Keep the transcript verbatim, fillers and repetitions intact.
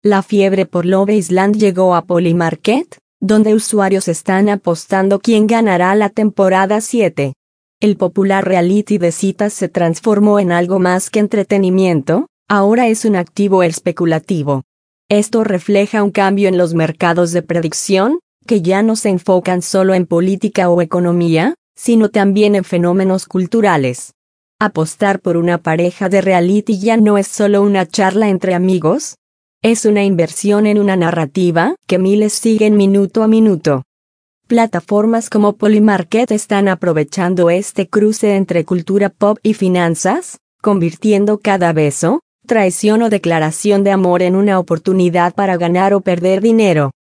La fiebre por Love Island llegó a Polymarket, donde usuarios están apostando quién ganará la temporada siete. El popular reality de citas se transformó en algo más que entretenimiento, ahora es un activo especulativo. Esto refleja un cambio en los mercados de predicción, que ya no se enfocan solo en política o economía, sino también en fenómenos culturales. Apostar por una pareja de reality ya no es solo una charla entre amigos, es una inversión en una narrativa que miles siguen minuto a minuto. Plataformas como Polymarket están aprovechando este cruce entre cultura pop y finanzas, convirtiendo cada beso, traición o declaración de amor en una oportunidad para ganar o perder dinero.